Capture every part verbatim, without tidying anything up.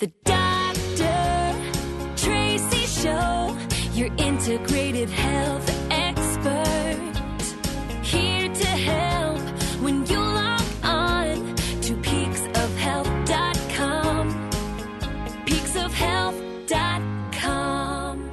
The Doctor Tracy Show, your integrated health expert. Here to help when you log on to peaks of health dot com. peaks of health dot com.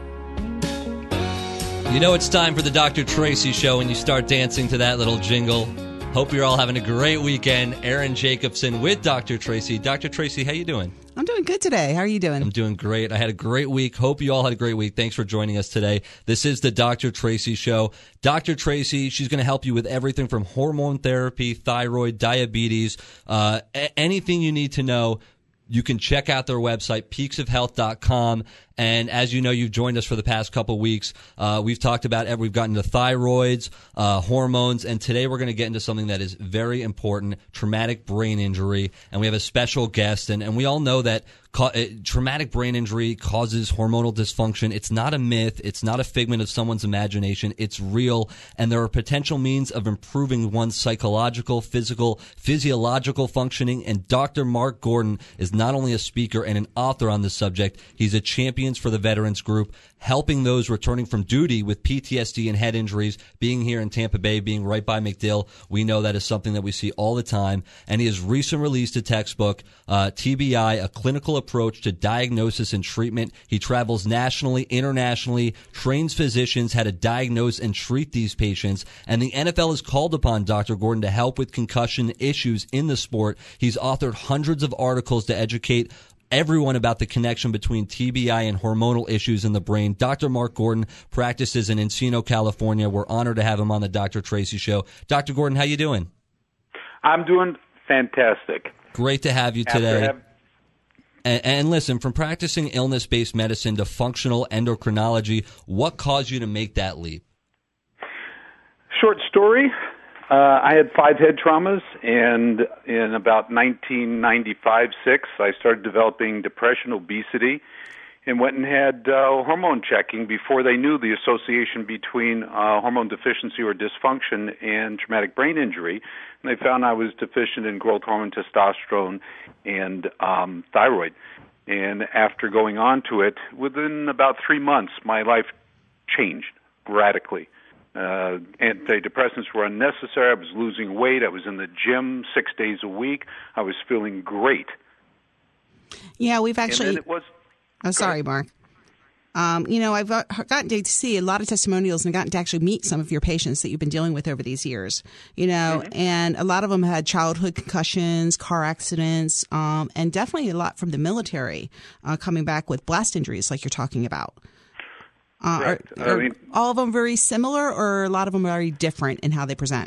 You know it's time for the Doctor Tracy Show when you start dancing to that little jingle. Hope you're all having a great weekend. Aaron Jacobson with Doctor Tracy. Doctor Tracy, how you doing? I'm doing good today. How are you doing? I'm doing great. I had a great week. Hope you all had a great week. Thanks for joining us today. This is the Doctor Tracy Show. Doctor Tracy, she's going to help you with everything from hormone therapy, thyroid, diabetes, uh, a- anything you need to know. You can check out their website, peaks of health dot com. And as you know, you've joined us for the past couple weeks. Uh, we've talked about it. We've gotten to thyroids, uh, hormones, and today we're going to get into something that is very important, traumatic brain injury. And we have a special guest. And, and we all know that ca- uh, traumatic brain injury causes hormonal dysfunction. It's not a myth. It's not a figment of someone's imagination. It's real. And there are potential means of improving one's psychological, physical, physiological functioning. And Doctor Mark Gordon is not only a speaker and an author on this subject, he's a champion for the Veterans Group, helping those returning from duty with P T S D and head injuries. Being here in Tampa Bay, being right by MacDill, we know that is something that we see all the time. And he has recently released a textbook, uh, T B I, A Clinical Approach to Diagnosis and Treatment. He travels nationally, internationally, trains physicians how to diagnose and treat these patients. And the N F L has called upon Doctor Gordon to help with concussion issues in the sport. He's authored hundreds of articles to educate everyone about the connection between T B I and hormonal issues in the brain. Doctor Mark Gordon practices in Encino, California. We're honored to have him on the Doctor Tracy Show. Doctor Gordon, how you doing? I'm doing fantastic. Great to have you today. Have- and, and listen, from practicing illness-based medicine to functional endocrinology, what caused you to make that leap? Short story. Uh, I had five head traumas, and in about nineteen ninety-five six, I started developing depression, obesity, and went and had uh, hormone checking before they knew the association between uh, hormone deficiency or dysfunction and traumatic brain injury. And they found I was deficient in growth hormone, testosterone, and um, thyroid. And after going on to it, within about three months, my life changed radically. Uh, antidepressants were unnecessary. I was losing weight. I was in the gym six days a week. I was feeling great. Yeah, we've actually. And then it was. Oh, sorry, Mark. Um, you know, I've gotten to see a lot of testimonials and gotten to actually meet some of your patients that you've been dealing with over these years. You know, mm-hmm. and a lot of them had childhood concussions, car accidents, um, and definitely a lot from the military uh, coming back with blast injuries, like you're talking about. Uh, are, are I mean, all of them very similar, or a lot of them are very different in how they present?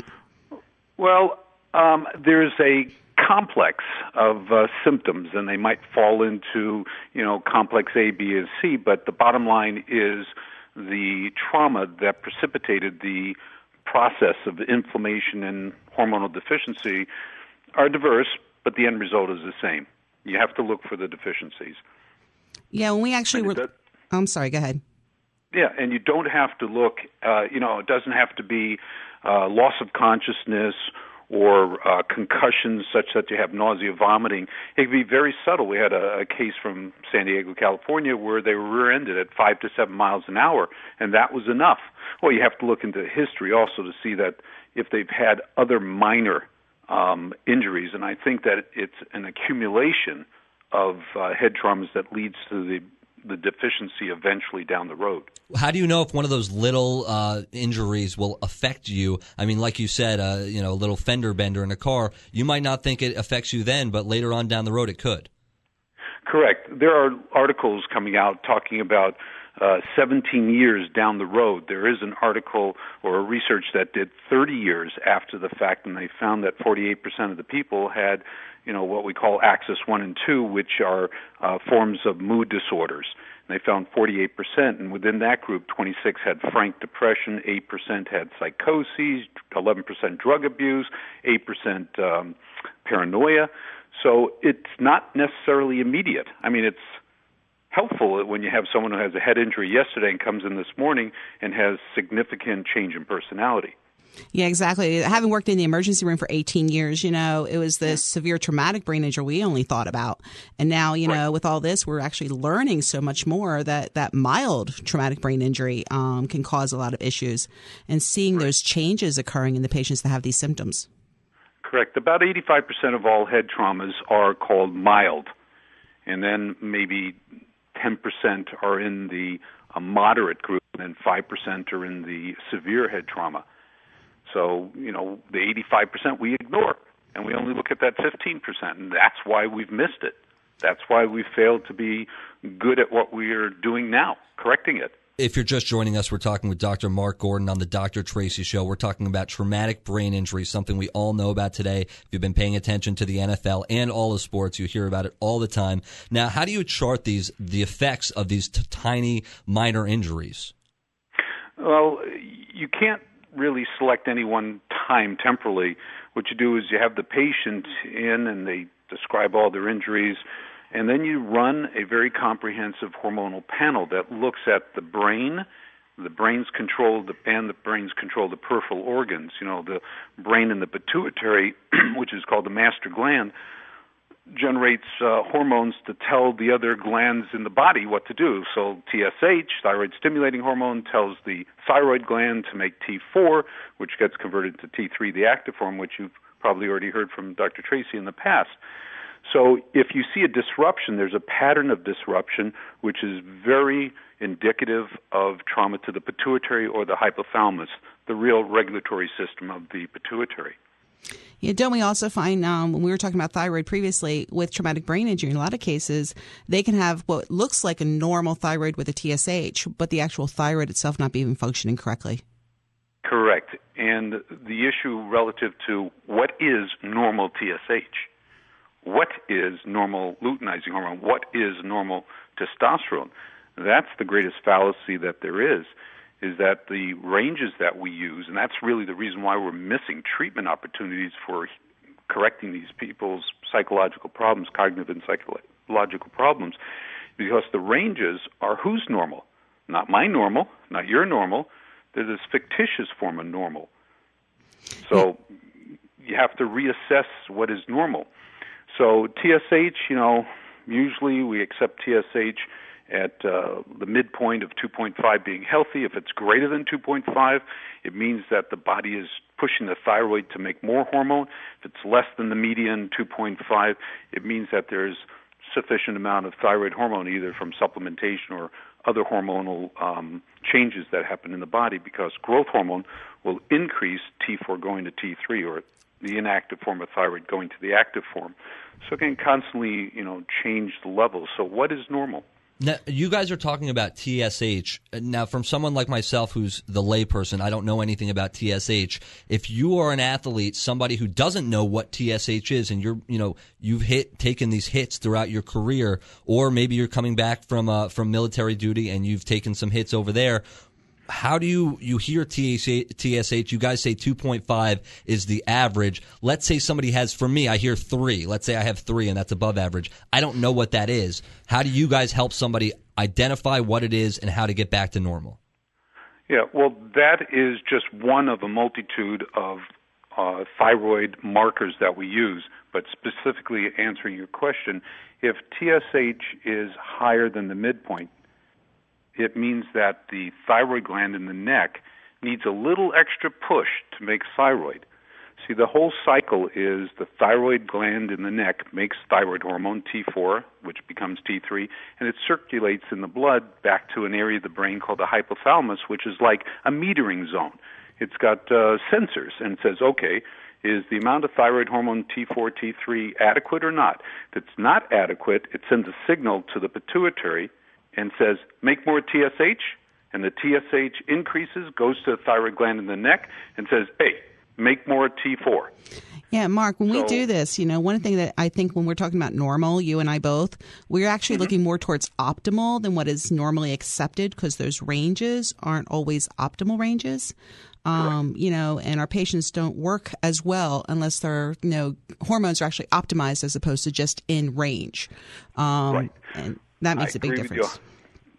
Well, um, there's a complex of uh, symptoms, and they might fall into, you know, complex A, B, and C, but the bottom line is the trauma that precipitated the process of inflammation and hormonal deficiency are diverse, but the end result is the same. You have to look for the deficiencies. Yeah, when we actually were... Does, I'm sorry, go ahead. Yeah, and you don't have to look, uh, you know, it doesn't have to be uh, loss of consciousness or uh, concussions such that you have nausea, vomiting. It can be very subtle. We had a, a case from San Diego, California, where they were rear-ended at five to seven miles an hour, and that was enough. Well, you have to look into history also to see that if they've had other minor um, injuries, and I think that it's an accumulation of uh, head traumas that leads to the the deficiency eventually down the road. How do you know if one of those little uh, injuries will affect you? I mean, like you said, uh, you know, a little fender bender in a car, you might not think it affects you then, but later on down the road it could. Correct. There are articles coming out talking about uh, seventeen years down the road. There is an article or a research that did thirty years after the fact, and they found that forty-eight percent of the people had, you know, what we call axis one and two, which are uh, forms of mood disorders. And they found forty-eight percent, and within that group, twenty-six had frank depression, eight percent had psychoses, eleven percent drug abuse, eight percent um, paranoia. So it's not necessarily immediate. I mean, it's helpful when you have someone who has a head injury yesterday and comes in this morning and has significant change in personality. Yeah, exactly. Having worked in the emergency room for eighteen years, you know, it was this severe traumatic brain injury we only thought about. And now, you know, right. with all this, we're actually learning so much more that that mild traumatic brain injury um, can cause a lot of issues, and seeing right. those changes occurring in the patients that have these symptoms. Correct. About eighty-five percent of all head traumas are called mild, and then maybe ten percent are in the uh, moderate group, and then five percent are in the severe head trauma. So, you know, the eighty-five percent we ignore, and we only look at that fifteen percent, and that's why we've missed it. That's why we failed to be good at what we are doing now, correcting it. If you're just joining us, we're talking with Doctor Mark Gordon on the Doctor Tracy Show. We're talking about traumatic brain injury, something we all know about today. If you've been paying attention to the N F L and all the sports, you hear about it all the time. Now, how do you chart these the effects of these t- tiny, minor injuries? Well, you can't really select any one time temporally. What you do is you have the patient in and they describe all their injuries, and then you run a very comprehensive hormonal panel that looks at the brain, the brain's control, the, and the brain's control the peripheral organs. You know, the brain and the pituitary, which is called the master gland, generates uh, hormones to tell the other glands in the body what to do. So T S H, thyroid-stimulating hormone, tells the thyroid gland to make T four, which gets converted to T three, the active form, which you've probably already heard from Doctor Tracy in the past. So if you see a disruption, there's a pattern of disruption which is very indicative of trauma to the pituitary or the hypothalamus, the real regulatory system of the pituitary. Yeah, don't we also find, um, when we were talking about thyroid previously, with traumatic brain injury, in a lot of cases, they can have what looks like a normal thyroid with a T S H, but the actual thyroid itself not be even functioning correctly? Correct. And the issue relative to what is normal T S H, what is normal luteinizing hormone, what is normal testosterone, that's the greatest fallacy that there is. Is that the ranges that we use, and that's really the reason why we're missing treatment opportunities for correcting these people's psychological problems, cognitive and psychological problems, because the ranges are who's normal? Not my normal, not your normal. They're this fictitious form of normal. So you have to reassess what is normal. So T S H, you know, usually we accept T S H at uh, the midpoint of two point five being healthy. If it's greater than two point five, it means that the body is pushing the thyroid to make more hormone. If it's less than the median, two point five, it means that there's sufficient amount of thyroid hormone, either from supplementation or other hormonal um, changes that happen in the body, because growth hormone will increase T four going to T three, or the inactive form of thyroid going to the active form. So it can constantly, you know, change the levels. So what is normal? Now, you guys are talking about T S H. Now, from someone like myself who's the layperson, I don't know anything about T S H. If you are an athlete, somebody who doesn't know what T S H is, and you're, you know, you've hit taken these hits throughout your career, or maybe you're coming back from uh, from military duty and you've taken some hits over there. How do you, you hear T S H, you guys say two point five is the average. Let's say somebody has, for me, I hear three. Let's say I have three and that's above average. I don't know what that is. How do you guys help somebody identify what it is and how to get back to normal? Yeah, well, that is just one of a multitude of uh, thyroid markers that we use. But specifically answering your question, if T S H is higher than the midpoint, it means that the thyroid gland in the neck needs a little extra push to make thyroid. See, the whole cycle is the thyroid gland in the neck makes thyroid hormone, T four, which becomes T three, and it circulates in the blood back to an area of the brain called the hypothalamus, which is like a metering zone. It's got uh, sensors, and it says, okay, is the amount of thyroid hormone T four, T three adequate or not? If it's not adequate, it sends a signal to the pituitary and says, make more T S H, and the T S H increases, goes to the thyroid gland in the neck, and says, hey, make more T four. Yeah, Mark, when so, we do this, you know, one thing that I think when we're talking about normal, you and I both, we're actually mm-hmm. looking more towards optimal than what is normally accepted, because those ranges aren't always optimal ranges. Um, you know, and our patients don't work as well unless their, you know, hormones are actually optimized as opposed to just in range. Um, right. And that makes I a big agree difference. With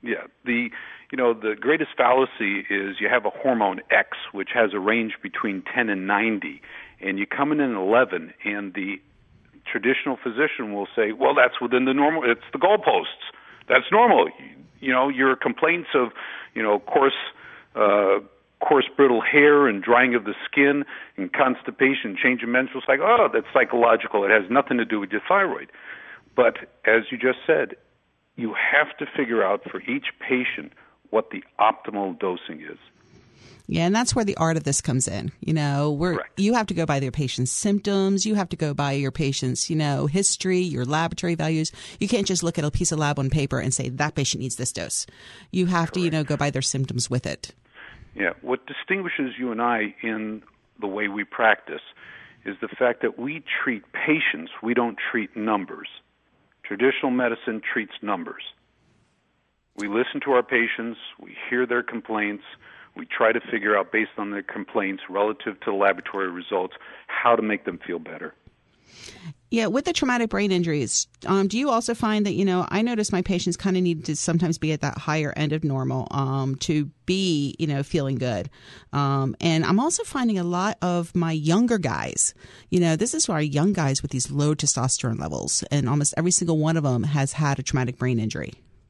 Yeah, the you know the greatest fallacy is you have a hormone X which has a range between ten and ninety, and you come in at eleven, and the traditional physician will say, well, that's within the normal, it's the goalposts, that's normal. You know, your complaints of you know coarse uh, coarse brittle hair and drying of the skin and constipation, change in menstrual cycle, oh, that's psychological. It has nothing to do with your thyroid. But as you just said, you have to figure out for each patient what the optimal dosing is. Yeah, and that's where the art of this comes in. You know, we're Correct. you have to go by your patient's symptoms. You have to go by your patient's, you know, history, your laboratory values. You can't just look at a piece of lab on paper and say that patient needs this dose. You have to, you know, go by their symptoms with it. Yeah, what distinguishes you and I in the way we practice is the fact that we treat patients, we don't treat numbers. Traditional medicine treats numbers. We listen to our patients, we hear their complaints, we try to figure out, based on their complaints relative to the laboratory results, how to make them feel better. Yeah, with the traumatic brain injuries, um, do you also find that, you know, I notice my patients kind of need to sometimes be at that higher end of normal um, to be, you know, feeling good. Um, and I'm also finding a lot of my younger guys, you know, this is our young guys with these low testosterone levels, and almost every single one of them has had a traumatic brain injury.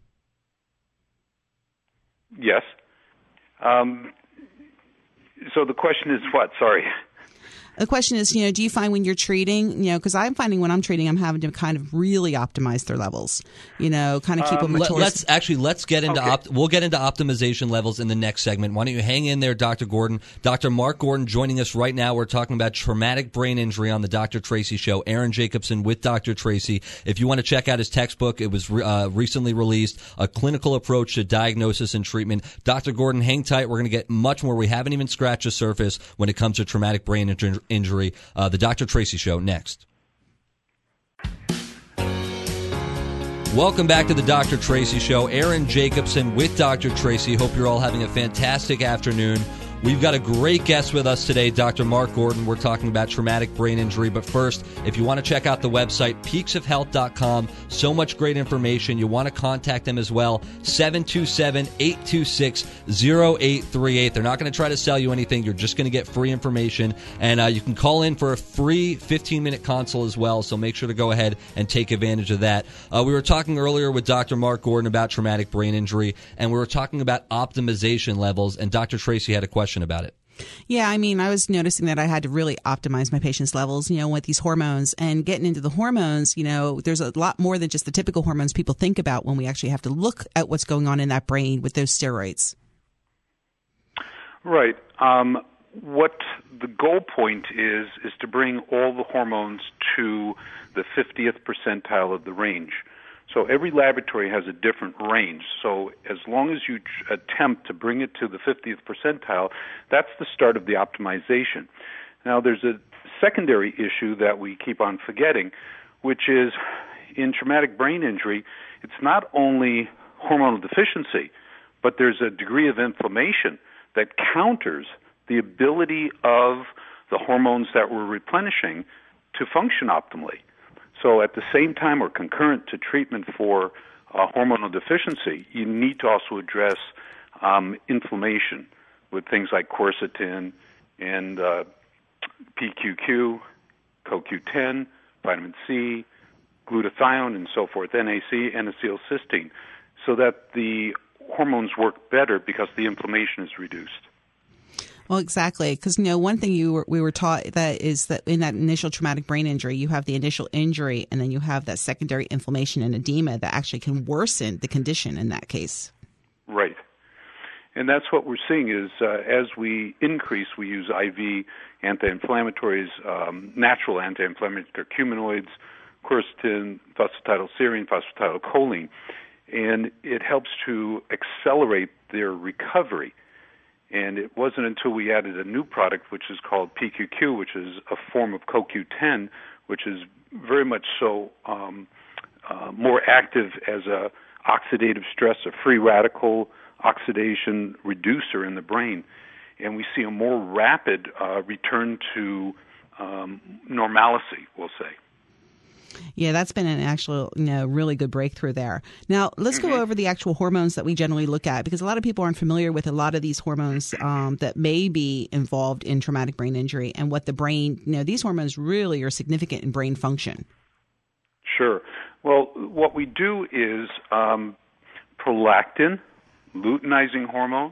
Yes. Um, so the question is what? Sorry. The question is, you know, do you find when you're treating, you know, because I'm finding when I'm treating, I'm having to kind of really optimize their levels, you know, kind of keep Um, them Let, towards. let's actually let's get into Okay. opt, we'll get into optimization levels in the next segment. Why don't you hang in there, Doctor Gordon? Doctor Mark Gordon joining us right now. We're talking about traumatic brain injury on the Doctor Tracy Show. Aaron Jacobson with Doctor Tracy. If you want to check out his textbook, it was uh, recently released, A Clinical Approach to Diagnosis and Treatment. Doctor Gordon, hang tight. We're going to get much more. We haven't even scratched the surface when it comes to traumatic brain inju- injury. Uh, the Doctor Tracy Show next. Welcome back to the Doctor Tracy Show. Aaron Jacobson with Doctor Tracy. Hope you're all having a fantastic afternoon. We've got a great guest with us today, Doctor Mark Gordon. We're talking about traumatic brain injury. But first, if you want to check out the website, peaks of health dot com, so much great information. You want to contact them as well, seven two seven, eight two six, zero eight three eight. They're not going to try to sell you anything. You're just going to get free information. And uh, you can call in for a free fifteen-minute consult as well, so make sure to go ahead and take advantage of that. Uh, we were talking earlier with Doctor Mark Gordon about traumatic brain injury, and we were talking about optimization levels, and Doctor Tracy had a question about it. Yeah, I mean, I was noticing that I had to really optimize my patients' levels, you know, with these hormones. And getting into the hormones, you know, there's a lot more than just the typical hormones people think about when we actually have to look at what's going on in that brain with those steroids. Right. Um, what the goal point is, is to bring all the hormones to the fiftieth percentile of the range. So every laboratory has a different range. So as long as you tr- attempt to bring it to the fiftieth percentile, that's the start of the optimization. Now there's a secondary issue that we keep on forgetting, which is in traumatic brain injury, it's not only hormonal deficiency, but there's a degree of inflammation that counters the ability of the hormones that we're replenishing to function optimally. So at the same time or concurrent to treatment for uh, hormonal deficiency, you need to also address um, inflammation with things like quercetin and uh, P Q Q, C O Q ten, vitamin C, glutathione, and so forth, N A C, N-acetylcysteine, so that the hormones work better because the inflammation is reduced. Well, exactly. Because, you know, one thing you were, we were taught that is that in that initial traumatic brain injury, you have the initial injury and then you have that secondary inflammation and edema that actually can worsen the condition in that case. Right. And that's what we're seeing is uh, as we increase, we use I V anti-inflammatories, um, natural anti-inflammatory curcuminoids, quercetin, phosphatidylserine, phosphatidylcholine, and it helps to accelerate their recovery. And it wasn't until we added a new product, which is called P Q Q, which is a form of C O Q ten, which is very much so um, uh, more active as a oxidative stress, a free radical oxidation reducer in the brain. And we see a more rapid uh, return to um, normalcy, we'll say. Yeah, that's been an actual, you know, really good breakthrough there. Now, let's mm-hmm. go over the actual hormones that we generally look at, because a lot of people aren't familiar with a lot of these hormones um, that may be involved in traumatic brain injury and what the brain, you know, these hormones really are significant in brain function. Sure. Well, what we do is um, prolactin, luteinizing hormone,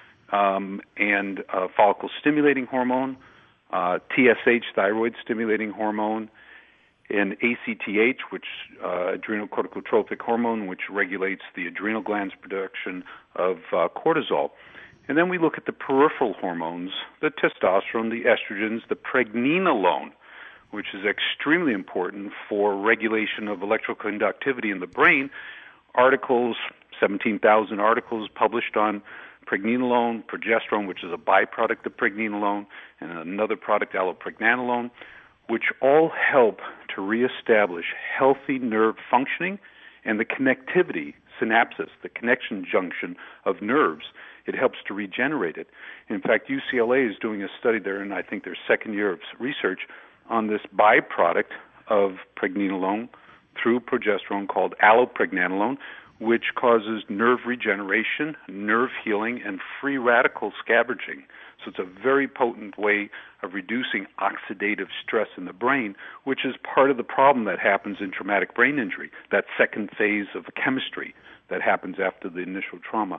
um, and uh, follicle-stimulating hormone, uh, T S H, thyroid-stimulating hormone, and A C T H, which uh, adrenocorticotropic hormone, which regulates the adrenal glands' production of uh, cortisol. And then we look at the peripheral hormones, the testosterone, the estrogens, the pregnenolone, which is extremely important for regulation of electrical conductivity in the brain. Articles, seventeen thousand articles published on pregnenolone, progesterone, which is a byproduct of pregnenolone, and another product, allopregnanolone, which all help to reestablish healthy nerve functioning and the connectivity, synapses, the connection junction of nerves. It helps to regenerate it. In fact, U C L A is doing a study there, and I think their second year of research, on this byproduct of pregnenolone through progesterone called allopregnanolone, which causes nerve regeneration, nerve healing, and free radical scavenging. So it's a very potent way of reducing oxidative stress in the brain, which is part of the problem that happens in traumatic brain injury, that second phase of chemistry that happens after the initial trauma.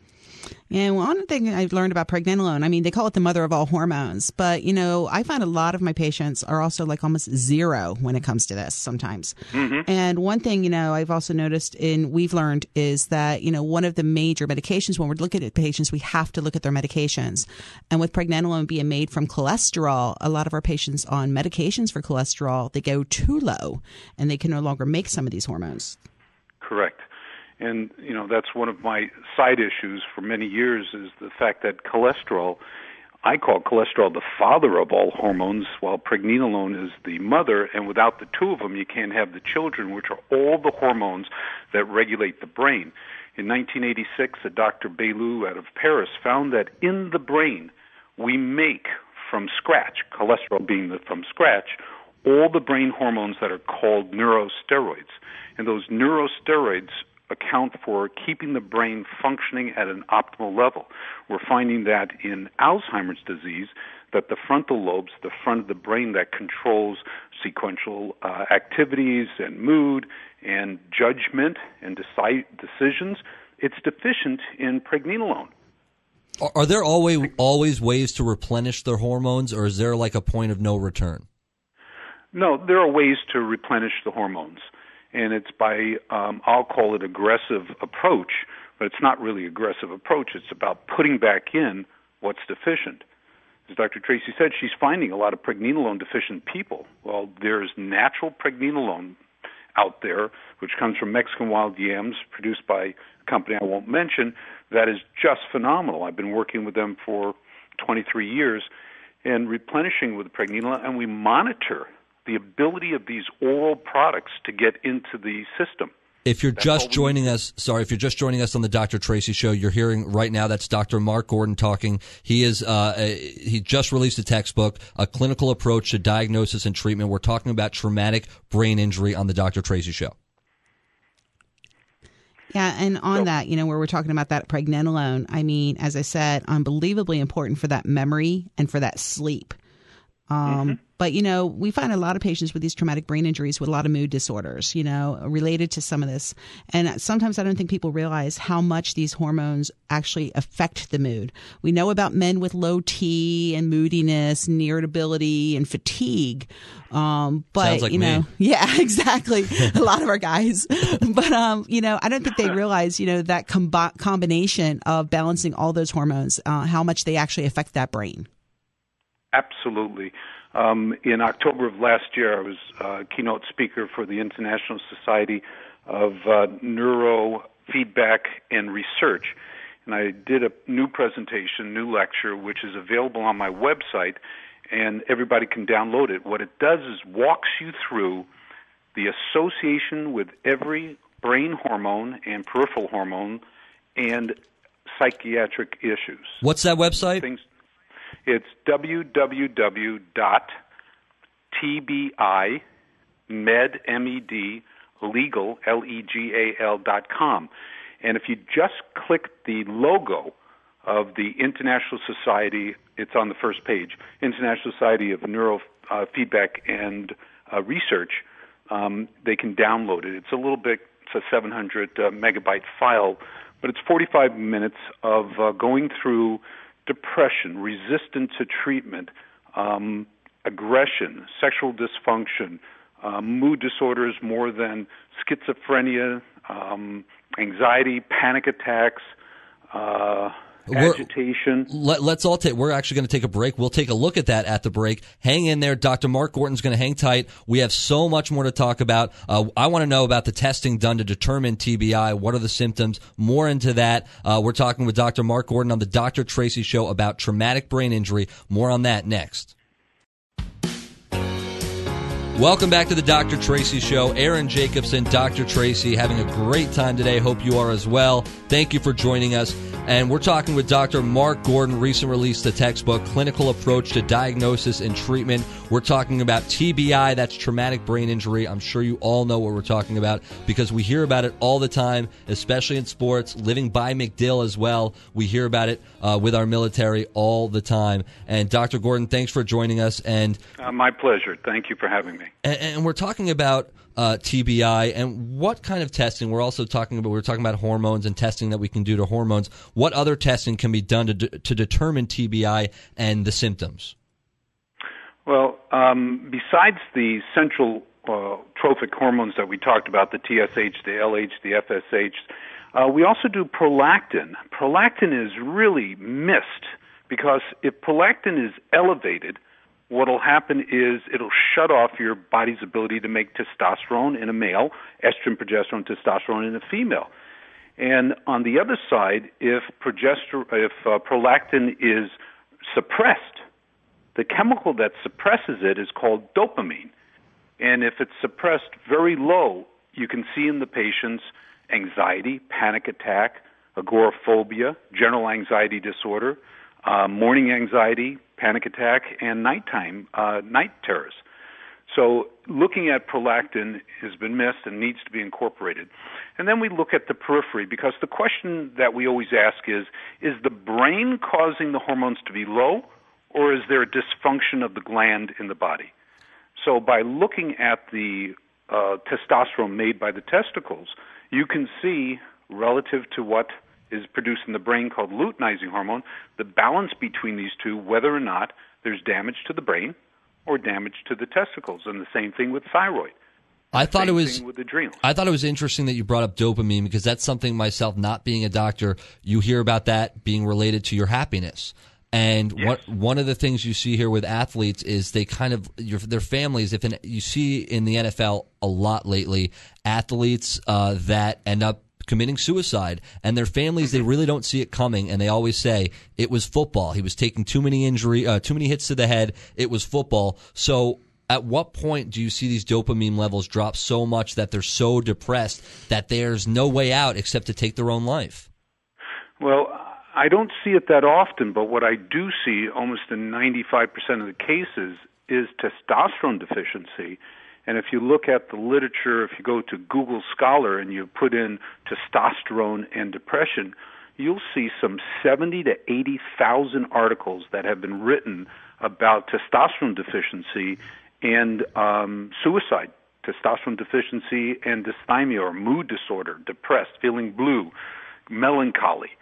And one thing I've learned about pregnenolone, I mean, they call it the mother of all hormones, but, you know, I find a lot of my patients are also like almost zero when it comes to this sometimes. Mm-hmm. And one thing, you know, I've also noticed and we've learned is that, you know, one of the major medications when we're looking at patients, we have to look at their medications. And with pregnenolone being made from cholesterol, a lot of our patients on medications for cholesterol, they go too low and they can no longer make some of these hormones. Correct. And, you know, that's one of my side issues for many years is the fact that cholesterol, I call cholesterol the father of all hormones, while pregnenolone is the mother, and without the two of them, you can't have the children, which are all the hormones that regulate the brain. In nineteen eighty-six, a Doctor Bailou out of Paris found that in the brain, we make from scratch, cholesterol being the, from scratch, all the brain hormones that are called neurosteroids. And those neurosteroids account for keeping the brain functioning at an optimal level. We're finding that in Alzheimer's disease, that the frontal lobes, the front of the brain that controls sequential uh, activities and mood and judgment and decide decisions, it's deficient in pregnenolone. Are, are there always always ways to replenish their hormones, or is there like a point of no return? No, there are ways to replenish the hormones. And it's by, um, I'll call it aggressive approach, but it's not really aggressive approach. It's about putting back in what's deficient. As Doctor Tracy said, she's finding a lot of pregnenolone deficient people. Well, there's natural pregnenolone out there, which comes from Mexican wild yams, produced by a company I won't mention, that is just phenomenal. I've been working with them for twenty-three years and replenishing with pregnenolone, and we monitor the ability of these oral products to get into the system. If you're that's just joining us, sorry, if you're just joining us on the Doctor Tracy Show, you're hearing right now that's Doctor Mark Gordon talking. He is uh, a, he just released a textbook, A Clinical Approach to Diagnosis and Treatment. We're talking about traumatic brain injury on the Doctor Tracy Show. Yeah, and on so, that, you know, where we're talking about that pregnenolone, I mean, as I said, unbelievably important for that memory and for that sleep. Um, mm-hmm. But, you know, we find a lot of patients with these traumatic brain injuries with a lot of mood disorders, you know, related to some of this. And sometimes I don't think people realize how much these hormones actually affect the mood. We know about men with low T and moodiness and irritability and fatigue. Um, but, Sounds like you know, me. yeah, exactly. A lot of our guys. But, um, you know, I don't think they realize, you know, that com- combination of balancing all those hormones, uh, how much they actually affect that brain. Absolutely. Um, in October of last year, I was uh, keynote speaker for the International Society of uh, Neurofeedback and Research, and I did a new presentation, new lecture, which is available on my website, and everybody can download it. What it does is walks you through the association with every brain hormone and peripheral hormone and psychiatric issues. What's that website? Things, It's w w w dot t b i med, M E D, legal, L E G A L dot com. And if you just click the logo of the International Society, it's on the first page, International Society of Neurofeedback and uh, Research, um, they can download it. It's a little bit, it's a seven hundred uh, megabyte file, but it's forty-five minutes of uh, going through depression, resistance to treatment, um, aggression, sexual dysfunction, uh, mood disorders more than schizophrenia, um, anxiety, panic attacks, uh, agitation. We're, let, let's all take, we're actually going to take a break. We'll take a look at that at the break. Hang in there. Doctor Mark Gordon's going to hang tight. We have so much more to talk about. Uh, I want to know about the testing done to determine T B I. What are the symptoms? More into that. Uh, we're talking with Doctor Mark Gordon on the Doctor Tracy Show about traumatic brain injury. More on that next. Welcome back to the Doctor Tracy Show. Aaron Jacobson, Doctor Tracy, having a great time today. Hope you are as well. Thank you for joining us. And we're talking with Doctor Mark Gordon, recently released the textbook, Clinical Approach to Diagnosis and Treatment. We're talking about T B I, that's traumatic brain injury. I'm sure you all know what we're talking about because we hear about it all the time, especially in sports. Living by MacDill as well, we hear about it uh, with our military all the time. And Doctor Gordon, thanks for joining us. And uh, my pleasure. Thank you for having me. And, and we're talking about uh, T B I and what kind of testing. We're also talking about we're talking about hormones and testing that we can do to hormones. What other testing can be done to de- to determine T B I and the symptoms? Well, um, besides the central uh, trophic hormones that we talked about, the T S H, the L H, the F S H, uh, we also do prolactin. Prolactin is really missed because if prolactin is elevated, what will happen is it'll shut off your body's ability to make testosterone in a male, estrogen, progesterone, testosterone in a female. And on the other side, if progester- if uh, prolactin is suppressed, the chemical that suppresses it is called dopamine. And if it's suppressed very low, you can see in the patient's anxiety, panic attack, agoraphobia, general anxiety disorder, uh, morning anxiety, panic attack, and nighttime, uh, night terrors. So looking at prolactin has been missed and needs to be incorporated. And then we look at the periphery because the question that we always ask is, is the brain causing the hormones to be low or is there a dysfunction of the gland in the body? So by looking at the uh, testosterone made by the testicles, you can see relative to what is produced in the brain called luteinizing hormone, the balance between these two, whether or not there's damage to the brain or damage to the testicles, and the same thing with thyroid. I thought same it was. Thing with adrenals. I thought it was interesting that you brought up dopamine because that's something myself, not being a doctor, you hear about that being related to your happiness. And yes. what one of the things you see here with athletes is they kind of your, their families. If an, you see in the N F L a lot lately, athletes uh, that end up committing suicide, and their families, they really don't see it coming, and they always say it was football. He was taking too many injury, uh, too many hits to the head. It was football. So at what point do you see these dopamine levels drop so much that they're so depressed that there's no way out except to take their own life? Well, I don't see it that often, but what I do see almost in ninety-five percent of the cases is testosterone deficiency. And if you look at the literature, if you go to Google Scholar and you put in testosterone and depression, you'll see some seventy to eighty thousand articles that have been written about testosterone deficiency and um, suicide, testosterone deficiency and dysthymia or mood disorder, depressed, feeling blue, melancholy.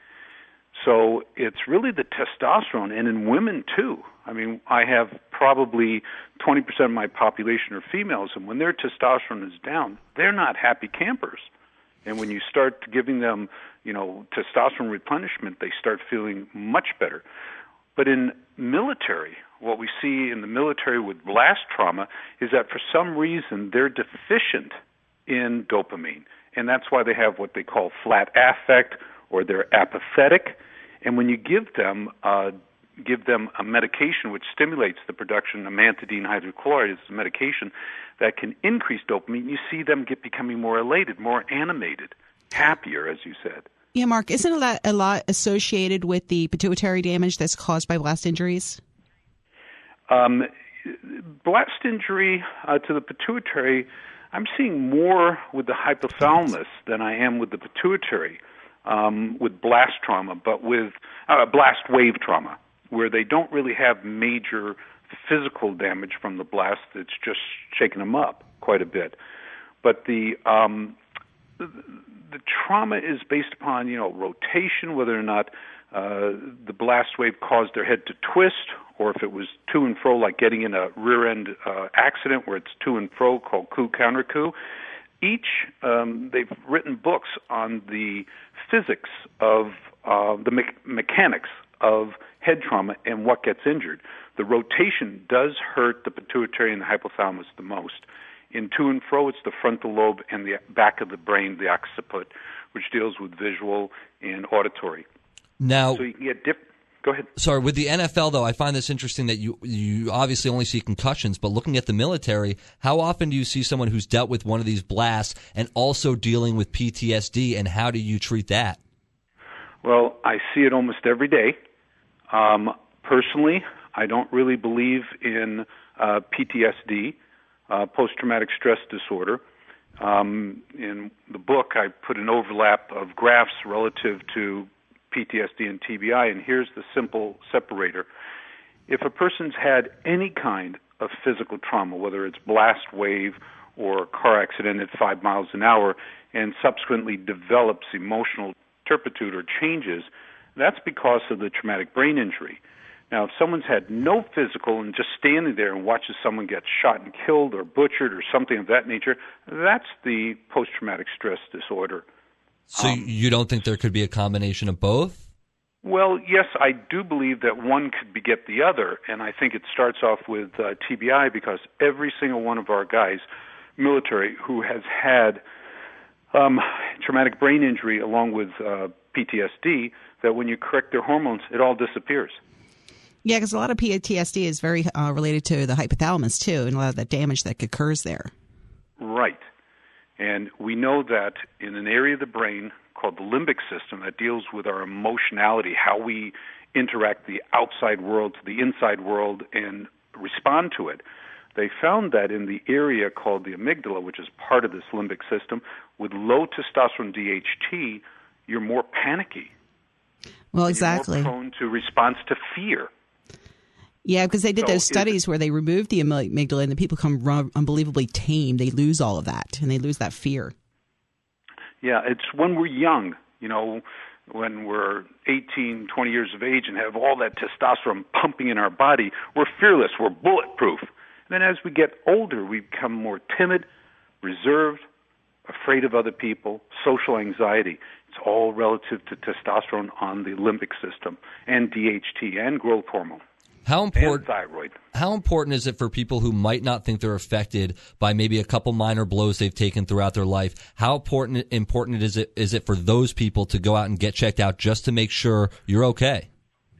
So it's really the testosterone, and in women too. I mean, I have probably twenty percent of my population are females, and when their testosterone is down, they're not happy campers. And when you start giving them, you know, testosterone replenishment, they start feeling much better. But in military, what we see in the military with blast trauma is that for some reason they're deficient in dopamine, and that's why they have what they call flat affect, or they're apathetic. And when you give them uh, give them a medication which stimulates the production of amantadine hydrochloride, is a medication that can increase dopamine, you see them get becoming more elated, more animated, happier, as you said. Yeah, Mark, isn't a lot, a lot associated with the pituitary damage that's caused by blast injuries? Um, blast injury uh, to the pituitary, I'm seeing more with the hypothalamus than I am with the pituitary, um, with blast trauma, but with uh, blast wave trauma, where they don't really have major physical damage from the blast. It's just shaking them up quite a bit. But the um, the, the trauma is based upon, you know, rotation, whether or not uh, the blast wave caused their head to twist, or if it was to and fro, like getting in a rear-end uh, accident where it's to and fro, called coup counter coup. Each, um, they've written books on the physics of uh, the me- mechanics of head trauma and what gets injured. The rotation does hurt the pituitary and the hypothalamus the most. In to and fro, it's the frontal lobe and the back of the brain, the occiput, which deals with visual and auditory. Now, so you can get dip. Go ahead. Sorry, with the N F L, though, I find this interesting that you you obviously only see concussions, but looking at the military, how often do you see someone who's dealt with one of these blasts and also dealing with P T S D, and how do you treat that? Well, I see it almost every day. Um, personally, I don't really believe in uh, P T S D, uh, post-traumatic stress disorder. Um, in the book, I put an overlap of graphs relative to P T S D and T B I, and here's the simple separator. If a person's had any kind of physical trauma, whether it's blast wave or car accident at five miles an hour, and subsequently develops emotional turpitude or changes, that's because of the traumatic brain injury. Now, if someone's had no physical and just standing there and watches someone get shot and killed or butchered or something of that nature, that's the post-traumatic stress disorder. So um, you don't think there could be a combination of both? Well, yes, I do believe that one could beget the other, and I think it starts off with uh, T B I because every single one of our guys, military, who has had um, traumatic brain injury along with uh, P T S D, that when you correct their hormones, it all disappears. Yeah, because a lot of P T S D is very uh, related to the hypothalamus, too, and a lot of the damage that occurs there. Right. And we know that in an area of the brain called the limbic system that deals with our emotionality, how we interact the outside world to the inside world and respond to it, they found that in the area called the amygdala, which is part of this limbic system, with low testosterone D H T, you're more panicky. Well, exactly. You're more prone to response to fear. Yeah, because they did so those studies it, where they removed the amygdala and the people become unbelievably tame. They lose all of that, and they lose that fear. Yeah, it's when we're young, you know, when we're eighteen, twenty years of age and have all that testosterone pumping in our body, we're fearless, we're bulletproof. And then as we get older, we become more timid, reserved, afraid of other people, social anxiety. It's all relative to testosterone on the limbic system and D H T and growth hormone. How important, thyroid. How important is it for people who might not think they're affected by maybe a couple minor blows they've taken throughout their life? How important important is it is it for those people to go out and get checked out just to make sure you're okay?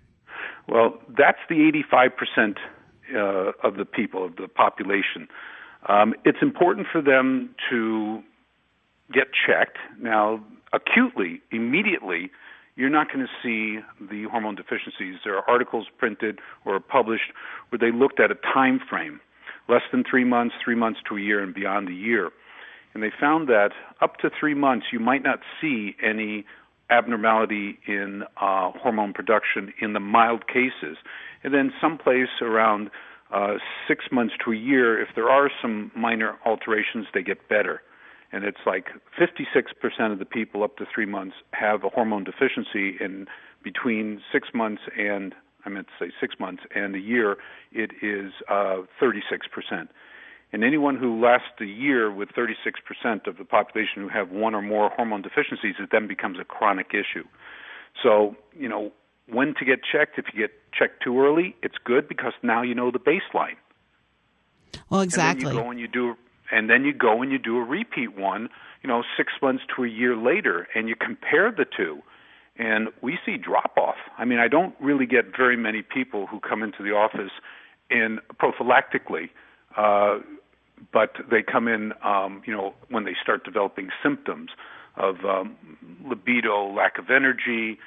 Well, that's the eighty-five percent uh, of the people, of the population. Um, it's important for them to get checked. Now, acutely, immediately, you're not going to see the hormone deficiencies. There are articles printed or published where they looked at a time frame, less than three months, three months to a year, and beyond a year. And they found that up to three months, you might not see any abnormality in uh, hormone production in the mild cases. And then someplace around uh, six months to a year, if there are some minor alterations, they get better. And it's like fifty-six percent of the people up to three months have a hormone deficiency, and between six months and, I meant to say six months and a year, it is uh, thirty-six percent. And anyone who lasts a year with thirty-six percent of the population who have one or more hormone deficiencies, it then becomes a chronic issue. So, you know, when to get checked, if you get checked too early, it's good because now you know the baseline. Well, exactly. And then you go and you do And then you go and you do a repeat one, you know, six months to a year later, and you compare the two, and we see drop-off. I mean, I don't really get very many people who come into the office in prophylactically, uh, but they come in, um, you know, when they start developing symptoms of um, libido, lack of energy,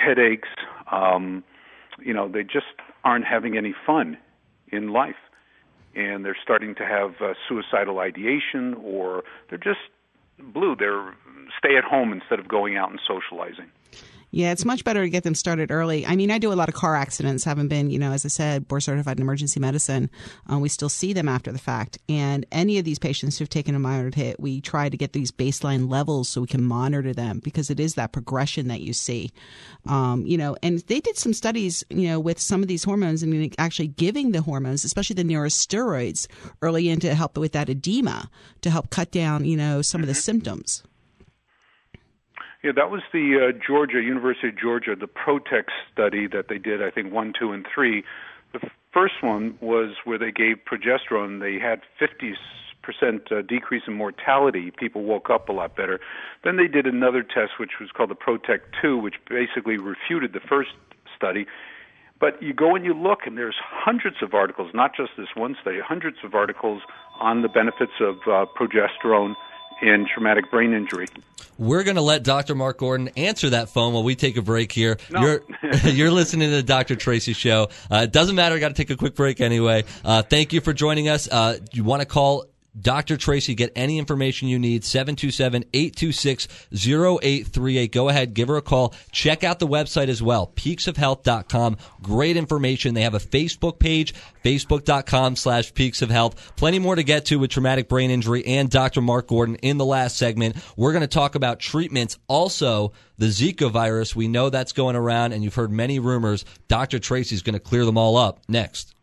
headaches. Um, you know, they just aren't having any fun in life. and they're starting to have uh, suicidal ideation, or they're just blue. They're stay at home instead of going out and socializing. Yeah, it's much better to get them started early. I mean, I do a lot of car accidents, having been, you know, as I said, board certified in emergency medicine. Um, we still see them after the fact. And any of these patients who've taken a moderate hit, we try to get these baseline levels so we can monitor them, because it is that progression that you see. Um, you know, and they did some studies, you know, with some of these hormones and actually giving the hormones, especially the neurosteroids, early in to help with that edema, to help cut down, you know, some of the symptoms. Yeah, that was the uh, Georgia, University of Georgia, the PROTECT study that they did, I think, one, two, and three. The f- first one was where they gave progesterone. They had fifty percent uh, decrease in mortality. People woke up a lot better. Then they did another test, which was called the PROTECT two, which basically refuted the first study. But you go and you look, and there's hundreds of articles, not just this one study, hundreds of articles on the benefits of uh, progesterone in traumatic brain injury. We're going to let Doctor Mark Gordon answer that phone while we take a break here. No. You're you're listening to the Doctor Tracy Show. Uh, it doesn't matter. I got to take a quick break anyway. Uh, thank you for joining us. Uh, you want to call Doctor Tracy, get any information you need, seven two seven, eight two six, zero eight three eight. Go ahead, give her a call. Check out the website as well, peaks of health dot com. Great information. They have a Facebook page, facebook dot com slash peaks of health. Plenty more to get to with traumatic brain injury and Doctor Mark Gordon in the last segment. We're going to talk about treatments. Also, the Zika virus. We know that's going around, and you've heard many rumors. Doctor Tracy's going to clear them all up next.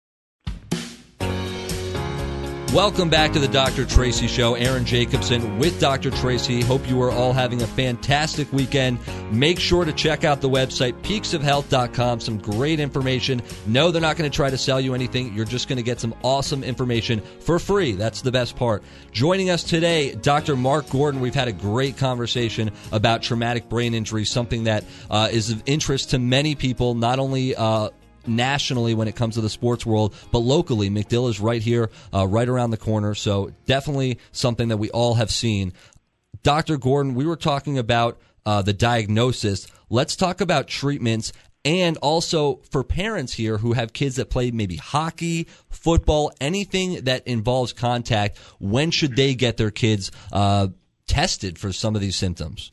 Welcome back to the Doctor Tracy Show. Aaron Jacobson with Doctor Tracy. Hope you are all having a fantastic weekend. Make sure to check out the website, peaks of health dot com. Some great information. No, they're not going to try to sell you anything. You're just going to get some awesome information for free. That's the best part. Joining us today, Doctor Mark Gordon. We've had a great conversation about traumatic brain injury, something that uh, is of interest to many people, not only uh nationally when it comes to the sports world, but locally. MacDill is right here, uh, right around the corner, so definitely something that we all have seen. Doctor Gordon, we were talking about uh, the diagnosis. Let's talk about treatments, and also for parents here who have kids that play maybe hockey, football, anything that involves contact. When should they get their kids uh, tested for some of these symptoms?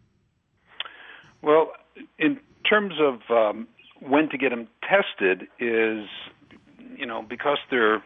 Well, in terms of um when to get them tested is, you know, because they're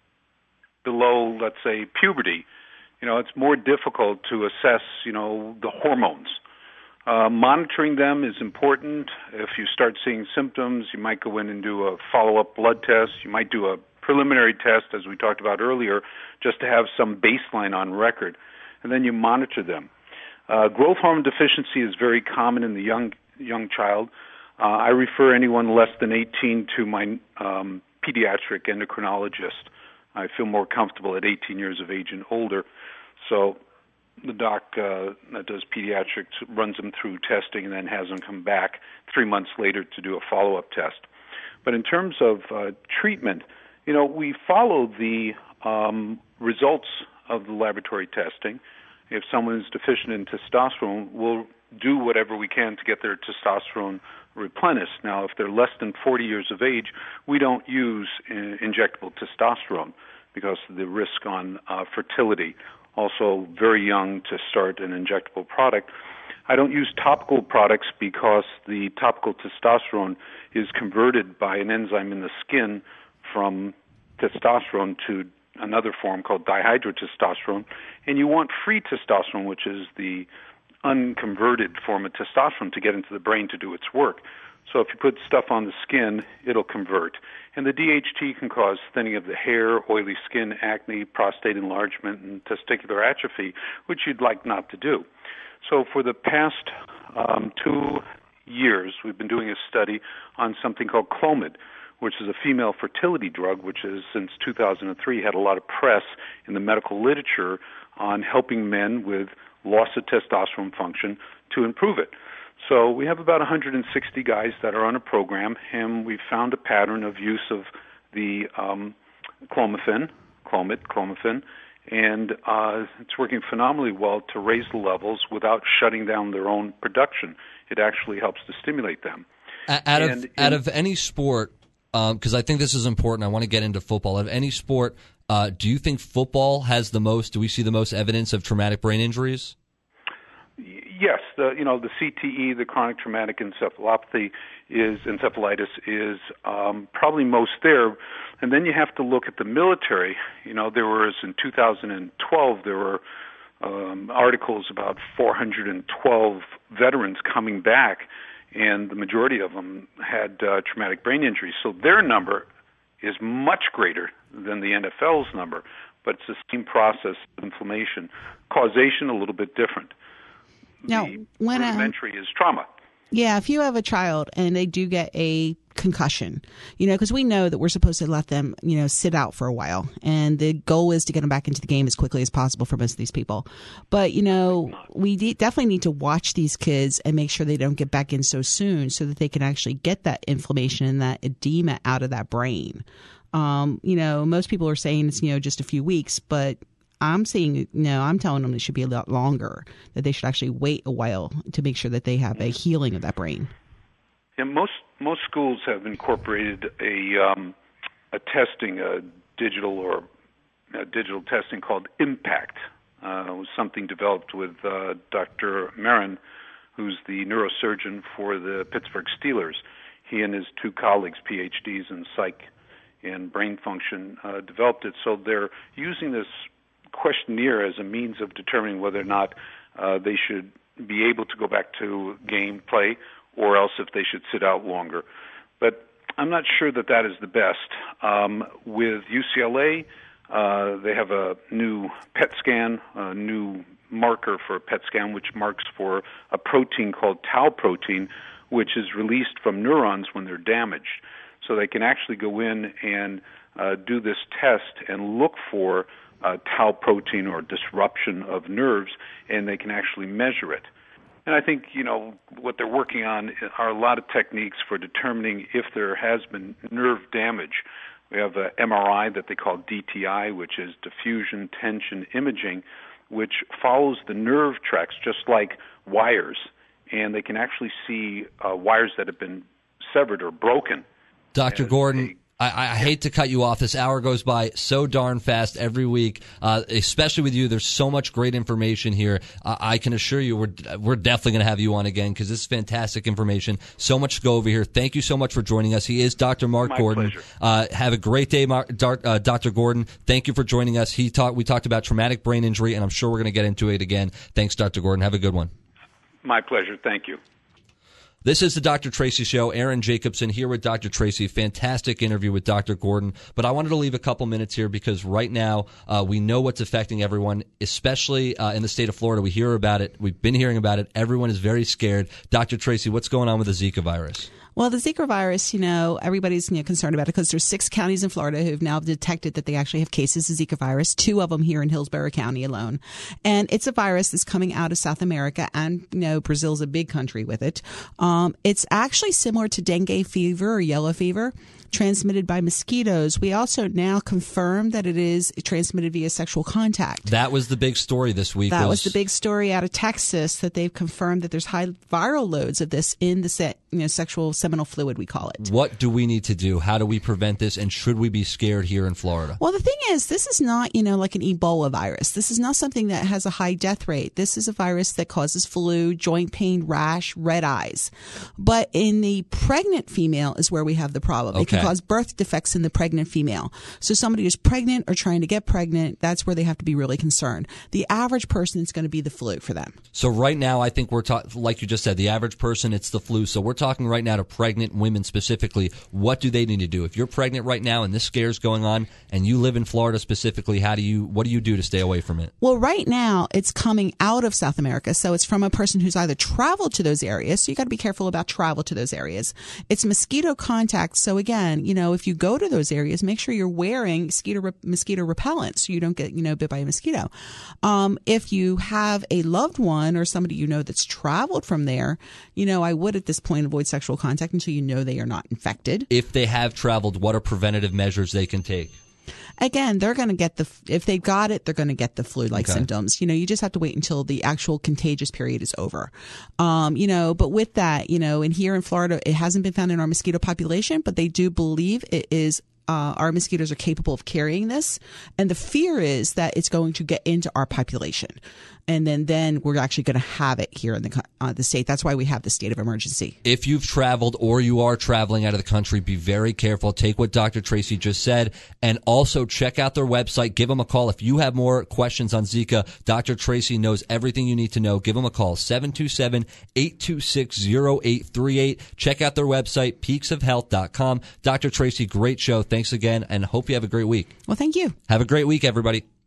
below, let's say, puberty, you know, it's more difficult to assess, you know, the hormones. Uh, monitoring them is important. If you start seeing symptoms, you might go in and do a follow-up blood test. You might do a preliminary test, as we talked about earlier, just to have some baseline on record. And then you monitor them. Uh, growth hormone deficiency is very common in the young young child. Uh, I refer anyone less than eighteen to my um, pediatric endocrinologist. I feel more comfortable at eighteen years of age and older. So the doc uh, that does pediatrics runs them through testing and then has them come back three months later to do a follow-up test. But in terms of uh, treatment, you know, we follow the um, results of the laboratory testing. If someone is deficient in testosterone, we'll do whatever we can to get their testosterone replenished. Now, if they're less than forty years of age, we don't use uh, injectable testosterone because of the risk on uh, fertility. Also, very young to start an injectable product. I don't use topical products because the topical testosterone is converted by an enzyme in the skin from testosterone to another form called dihydrotestosterone, and you want free testosterone, which is the unconverted form of testosterone, to get into the brain to do its work. So if you put stuff on the skin, it'll convert. And the D H T can cause thinning of the hair, oily skin, acne, prostate enlargement, and testicular atrophy, which you'd like not to do. So for the past um, two years, we've been doing a study on something called Clomid, which is a female fertility drug, which has, since two thousand three, had a lot of press in the medical literature on helping men with loss of testosterone function to improve it. So we have about one hundred sixty guys that are on a program, and we've found a pattern of use of the um, clomiphene, Clomid, clomiphene, and uh, it's working phenomenally well to raise the levels without shutting down their own production. It actually helps to stimulate them. Out of and, out of any sport, because um, I think this is important. I want to get into football. Of any sport, uh, do you think football has the most, do we see the most evidence of traumatic brain injuries? Yes, the you know the C T E, the chronic traumatic encephalopathy, is encephalitis is um, probably most there, and then you have to look at the military. You know, there was in two thousand twelve there were um, articles about four hundred twelve veterans coming back, and the majority of them had uh, traumatic brain injuries. So their number is much greater than the N F L's number, but it's the same process of inflammation. Causation a little bit different. Now, the when rudimentary is trauma. Yeah, if you have a child and they do get a concussion, you know, because we know that we're supposed to let them, you know, sit out for a while. And the goal is to get them back into the game as quickly as possible for most of these people. But, you know, we de- definitely need to watch these kids and make sure they don't get back in so soon so that they can actually get that inflammation and that edema out of that brain. Um, you know, most people are saying it's, you know, just a few weeks, but I'm saying, no, I'm telling them it should be a lot longer, that they should actually wait a while to make sure that they have a healing of that brain. Yeah, most most schools have incorporated a um, a testing, a digital or a digital testing called IMPACT. Uh, it was something developed with uh, Doctor Marin, who's the neurosurgeon for the Pittsburgh Steelers. He and his two colleagues, P H Ds in psych and brain function, uh, developed it. So they're using this questionnaire as a means of determining whether or not uh, they should be able to go back to game play or else if they should sit out longer. But I'm not sure that that is the best. Um, with U C L A, uh, they have a new P E T scan, a new marker for a P E T scan, which marks for a protein called tau protein, which is released from neurons when they're damaged. So they can actually go in and uh, do this test and look for Uh, tau protein or disruption of nerves, and they can actually measure it. And I think, you know, what they're working on are a lot of techniques for determining if there has been nerve damage. We have an M R I that they call D T I, which is diffusion tension imaging, which follows the nerve tracks just like wires, and they can actually see uh, wires that have been severed or broken. Doctor Gordon, I, I hate to cut you off. This hour goes by so darn fast every week, uh, especially with you. There's so much great information here. Uh, I can assure you we're we're definitely going to have you on again because this is fantastic information. So much to go over here. Thank you so much for joining us. He is Doctor Mark My Gordon. pleasure. Uh, have a great day, Mark, uh, Doctor Gordon. Thank you for joining us. He talked. We talked about traumatic brain injury, and I'm sure we're going to get into it again. Thanks, Doctor Gordon. Have a good one. My pleasure. Thank you. This is the Doctor Tracy Show. Aaron Jacobson here with Doctor Tracy. Fantastic interview with Doctor Gordon. But I wanted to leave a couple minutes here because right now uh, we know what's affecting everyone, especially uh, in the state of Florida. We hear about it. We've been hearing about it. Everyone is very scared. Doctor Tracy, what's going on with the Zika virus? Well, the Zika virus, you know, everybody's you know, concerned about it because there's six counties in Florida who've now detected that they actually have cases of Zika virus, two of them here in Hillsborough County alone. And it's a virus that's coming out of South America, and, you know, Brazil's a big country with it. Um, it's actually similar to dengue fever or yellow fever, transmitted by mosquitoes. We also now confirm that it is transmitted via sexual contact. That was the big story this week. That was, was the big story out of Texas, that they've confirmed that there's high viral loads of this in the se- you know, sexual seminal fluid, we call it. What do we need to do? How do we prevent this? And should we be scared here in Florida? Well, the thing is, this is not, you know, like an Ebola virus. This is not something that has a high death rate. This is a virus that causes flu, joint pain, rash, red eyes. But in the pregnant female is where we have the problem. Okay. It can cause birth defects in the pregnant female. So somebody who's pregnant or trying to get pregnant, that's where they have to be really concerned. The average person, it's going to be the flu for them. So right now, I think we're talking, like you just said, the average person, it's the flu. So we're talking right now to pregnant women specifically. What do they need to do? If you're pregnant right now and this scare's going on and you live in Florida specifically, how do you, what do you do to stay away from it? Well, right now it's coming out of South America. So it's from a person who's either traveled to those areas. So you got to be careful about travel to those areas. It's mosquito contact. So again, you know, if you go to those areas, make sure you're wearing mosquito, re- mosquito repellent so you don't get, you know, bit by a mosquito. Um, if you have a loved one or somebody you know that's traveled from there, you know, I would at this point avoid sexual contact until you know they are not infected. If they have traveled, what are preventative measures they can take? Again, they're going to get the, if they got it, they're going to get the flu-like Okay. symptoms. You know, you just have to wait until the actual contagious period is over. Um, you know, but with that, you know, and here in Florida, it hasn't been found in our mosquito population, but they do believe it is Uh, our mosquitoes are capable of carrying this. And the fear is that it's going to get into our population. And then, then we're actually going to have it here in the, co- uh, the state. That's why we have the state of emergency. If you've traveled or you are traveling out of the country, be very careful. Take what Doctor Tracy just said, and also check out their website. Give them a call. If you have more questions on Zika, Doctor Tracy knows everything you need to know. Give them a call, seven two seven, eight two six, zero eight three eight. Check out their website, peaks of health dot com. Doctor Tracy, great show. Thanks again, and hope you have a great week. Well, thank you. Have a great week, everybody.